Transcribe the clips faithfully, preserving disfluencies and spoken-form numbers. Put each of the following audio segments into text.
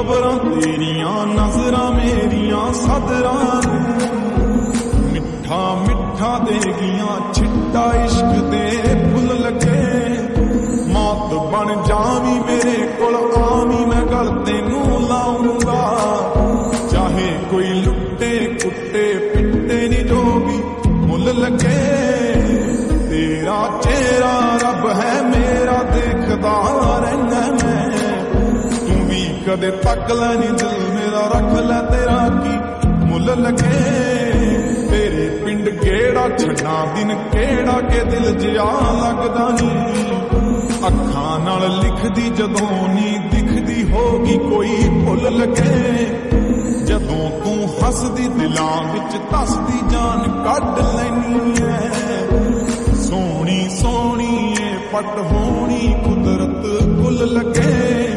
खबरां तेरियां नजरां मेरियां सदरां मिठा मिठा देगियां छिट्टा इश्क दे फुल लगे मौत बन जावी मेरे कोल आवी मैं गल तेनू लाऊंगा चाहे कोई लुट्टे कुट्टे पिट्टे नी जो भी मुल लगे तेरा चेहरा रब है मेरा देखदा रहना मैं तू भी कदे तक लैनी दिल मेरा रख लै तेरा की मुल लगे तेरे पिंड गेड़ा छड्डा दिन केड़ा के दिल जिया लगदा नी अखां नाल लिखदी जदों नी दिखदी होगी कोई भुल लगे जदों तू हसदी दिलां विच तसदी जान कढ लैनी है सोहनी सोहनी ए पट होनी कुदरत कुल लगे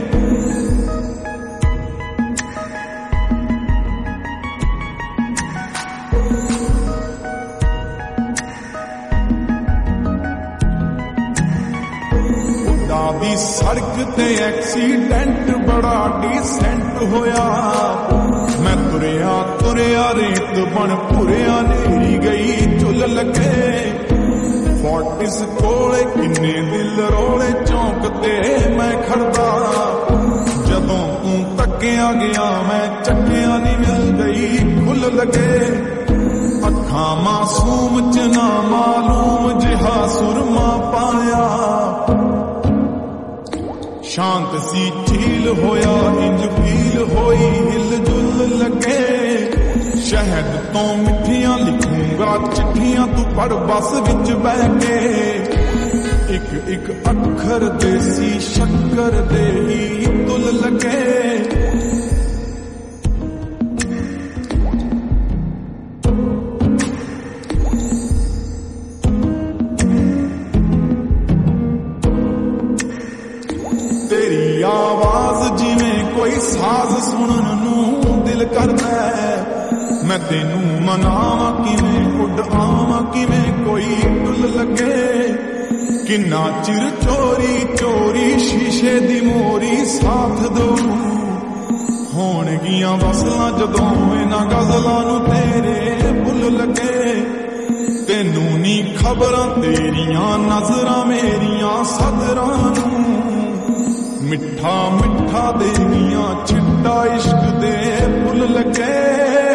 दी सड़क ते एक्सीडेंट बड़ा डिसेंट होया मैं तुरिया तुरिया रेत बन पुरिया नेरी गई चुल लगे फोर्टिस कोले किन्ने दिल रोले चौंक ते मैं खड़दा जदों तू तकिया गया मैं चकिया नी मिल गई खुल लगे अखां मासूम च ना मालूम जिहा सुरमा पाया शांत सी झील होया इंज फील होई हिल जुल लगे शहद तो मिठियां लिखूंगा चिट्ठियां तू पढ़ बस विच बह के एक एक अखर देसी शक्कर दे ही तुल लगे तेरी आवाज जिवें कोई साज सुनन नूं दिल करदा है मैं तेनू मनावां किवें उड आवां किवें कोई टुल लगे किन्ना चिर चोरी चोरी शीशे दी मोरी साथ दो होणगियां वसलां जदों इन्हां गज़लां नूं तेरे भुल लगे तेनू नी खबरां तेरियां नजरां मेरियां सदरां नूं मिठा मिठा देगियां छिट्टा इश्क दे फुल लगे